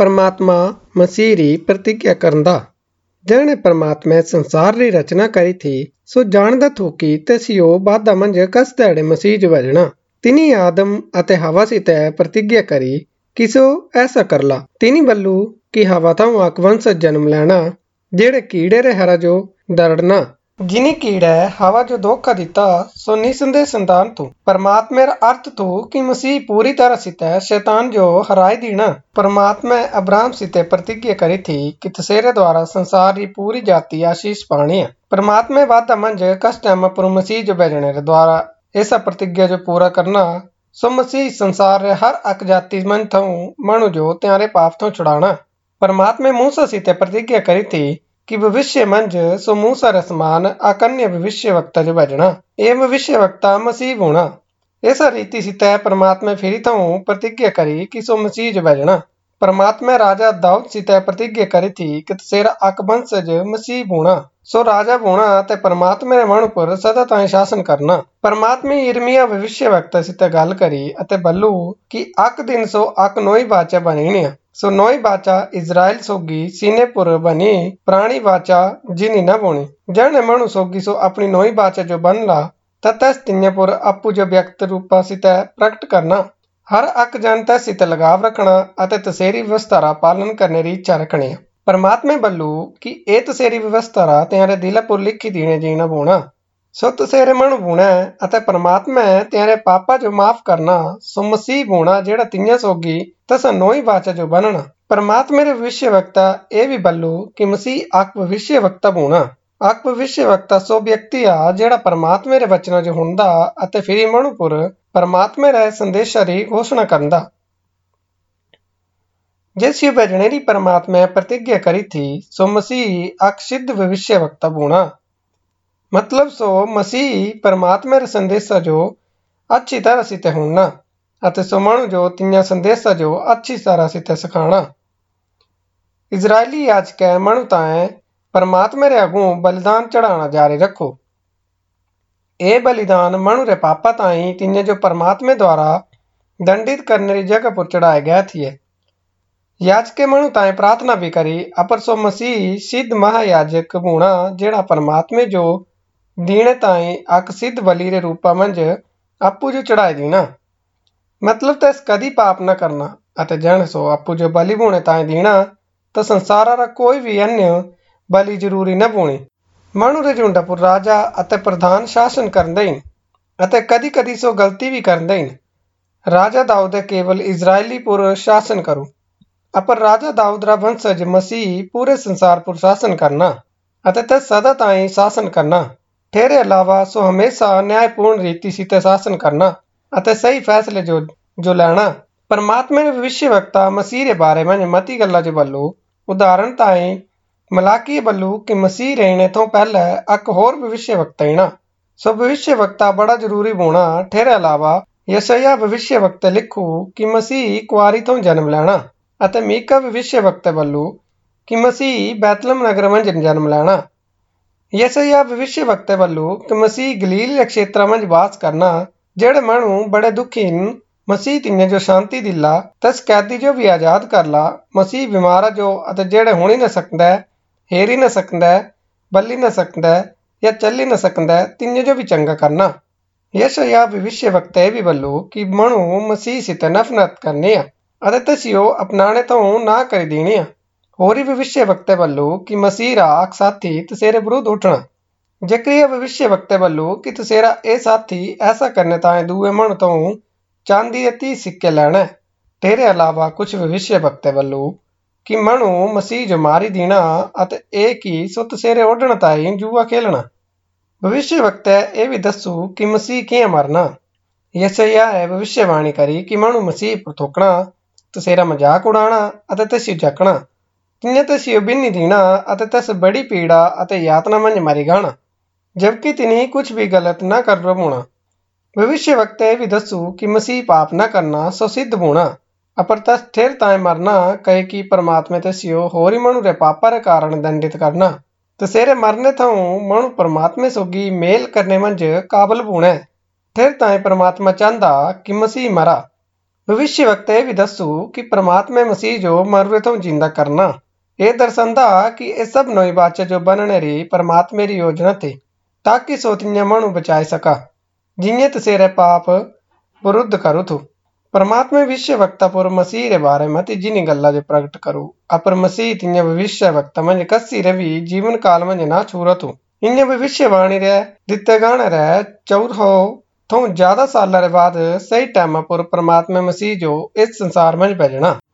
परमात्मा मसीह री प्रतिज्ञा करंदा। जणे परमात्मा संसार री रचना करी थी सो जानदा थो कि तसियो बादा मंज कस दैड़े मसीह ज वजना। तिनी आदम अते हवा सिते प्रतिज्ञा करी कि सो ऐसा करला। तिनी बल्लू कि हवा थां आक वंशज जन्म लैना जेड़े कीड़े रे हरा जो दरड़ना। जिनी कीड़े हवा जो धोखा दिता सो निसंदेह संतान थू। परमात्मा रा अर्थ थू कि मसीह पूरी तरह सिते शैतान जो हराई दीना। परमात्मा अब्राहम सिते प्रतिज्ञा करी थी कि तसेरे द्वारा संसार री पूरी जाति आशीष पानी है। परमात्मा वादा मंज कस टाइम पर मसीह जो भेजने रे द्वारा ऐसा प्रतिज्ञा जो पूरा करना सो मसीह संसार रे हर अक जाति मन थू मनु जो त्यारे पाप तो छुड़ाना। परमात्मा मूसा सिते प्रतिज्ञा करी थी कि भविष्य मंज सो मूसा रे समान अकन्य भविष्य वक्ता जो भेजना। ये भविष्य वक्ता मसीह होना। ऐसा रीति सिते परमात्मा फिरी थू प्रतिज्ञा करी कि सो मसीह जो भेजना। परमात्मा राजा दाऊद सिते प्रतिज्ञा करी थी कि तसेरा अक वंशज मसीह होना। सो राजा होना ते परमात्मा रे मन पर सदा ताईं शासन करना। परमात्मा यिर्मयाह भविष्य वक्ता सिते गल करी अते बल्लू कि अक दिन सो अक नोई बाचा बनीनी। सो नोई बाचा इजराइल सोगी सीने पुर बनी प्राणी बाचा जिनी न बोनी। जने मनु सोगी सो अपनी नोई बाचा जो बनला तस तिन्ने पुर अप्पू जो व्यक्त रूपा सिते प्रकट करना। हर अक जन तस सिते लगाव रखना अते तसेरी व्यवस्था रा पालन करने री इच्छा रखनी। परमात्मा बल्लू कि ए तसेरी व्यवस्था रा त्यारे दिल पुर लिखी दीने जीना बोना। सो तसेरे मनु बोना अते परमात्मा त्यारे पापा जो माफ करना सो मसीह बोना जेड़ा तिन्या सोगी तसा नोई बाचा जो बनना। परमात्मा रे भविष्य वक्ता ए भी बल्लू कि मसीह अक भविष्य वक्ता बोना। अक भविष्य वक्ता सो व्यक्ति आ जेड़ा परमात्मा रे वचना जो हुंदा अते फिरी मनु पुर परमात्मा रे संदेशा री घोषणा करदा। जिस यू भेजने री परमात्मा प्रतिज्ञा करी थी सो मसीह अक सिद्ध भविष्य वक्ता बोना। मतलब सो मसीह परमात्मा रे संदेशा जो अच्छी तरह सिते हुंना अते सो मनु जो तिन्या संदेशा जो अच्छी तरह सिते सिखाना। इजरायली याजक मनु ताएं परमात्मा रे अगू बलिदान चढ़ाना जारी रखो। ए बलिदान मनु रे पापा ताईं तिन्या जो परमात्मा द्वारा दंडित करने री जगह पर चढ़ाए गए थे। याजके मनु ताएं प्रार्थना भी करी अपर सो मसीह सिद्ध महायाजक होना जेड़ा परमात्मा जो दीने ताईं अक सिद्ध बलि रे रूपा मंज अप्पू जो चढ़ाए दीना। मतलब तस कदी पाप न करना अते जण सो अप्पू जो बलि बोने ताईं दीना तो संसारा रा कोई भी अन्य बलि जरूरी न बोनी। मनु रे झुंडा पुर राजा अते प्रधान शासन करदे अते कदी कदी सो गलती भी करदे। राजा दाऊद केवल इजरायली पुर शासन करू अपर राजा दाऊद रा वंशज मसीह पूरे संसार पुर शासन करना अते तस सदा ताईं शासन करना। ठेरे अलावा सो हमेशा न्यायपूर्ण रीति सिते शासन करना अते सही फैसले जो लेना। परमात्मा ने भविष्य वक्ता मसीह रे बारे में मती गल्ला जो बल्लू। उदाहरण ताईं मलाकी बल्लू कि मसीह रहने तो पहले अक होर भविष्य वक्ता आना। सो भविष्य वक्ता बड़ा जरूरी होना। ठेरे अलावा यशायाह भविष्य वक्ता लिखू कि मसीह कुआरी तो जन्म लेना अते मीका भविष्य वक्ता बल्लू कि मसीह बैतलहम नगर में जन्म लेना। यशायाह भविष्य वक्ता बल्लू कि मसीह गलील क्षेत्र में वास करना। जेड़े मनु बड़े दुखी मसीह तिन्ने जो शांति दिला तस कैदी जो भी आजाद करला। मसीह बीमारा जो अते जेड़े हुणी न सकदा हेरी न सकदा बल्ली न सकदा या चली न सकदा तिन्ने जो भी चंगा करना। यशायाह भविष्य वक्ता भी बल्लू कि मनु मसीह सिते नफरत करनी अते तसियो अपनाने तो ना कर देनी। होरी भविष्य वक्ता बल्लू कि मसीह रा अक साथी तसेरे विरुद्ध उठना। जकरिया भविष्य वक्ता बल्लू कि तसेरा ए साथी ऐसा करने ताएं दूए मन तो चांदी के 30 सिक्के लेना। तेरे अलावा कुछ भविष्य वक्ता बल्लू कि मनु मसीह जो मारी दीना अते एक ही सो तसेरे ओढ़ण ताईं जुआ खेलना। भविष्य वक्ता ए भी दसू कि मसीह किए मरना। यशायाह भविष्यवाणी करी कि मनु मसीह पर थूकना तसेरा मजाक उड़ाना अते तसियो जकना। तिन्ने तसियो बिन्नी दीना अते तस बड़ी पीड़ा अते यातना मंज मरी गाना जबकि तिनी कुछ भी गलत न कर होना। भविष्य वक्ता भी दसू कि मसीह पाप न करना सो सिद्ध होना अपर तस ठेर ताएं मरना कहे कि परमात्मा तसियो होरी मनु रे पापा रे कारण दंडित करना। तसेरे मरने थाऊ मनु परमात्मा सोगी मेल करने मंज काबल होना। ठेर ताएं परमात्मा चाहता कि मसीह मरा भविष्य वक्ता ये भी दसू कि परमात्मा मसीह जो मरवे तो जिंदा करना ये दर्शंदा कि ये सब नई बात जो बनने री परमात्मा री योजना थी ताकि सोतिया मनु बचाए सका जिये तसेरे पाप विरुद्ध करू थू परमात्मा विश्व वक्ता पुर मसीह रे बारे में जिनी गल्ला जो प्रकट करू अपर मसीह तिन्या भविष्य वक्ता मंज कसी रे भी जीवन काल मंज ना छूरत हूँ इन्हें भविष्यवाणी रे दिते गाने रे 400 तो ज्यादा साल रे बाद सही टाइम पर परमात्मा मसीह जो इस संसार में भेजना।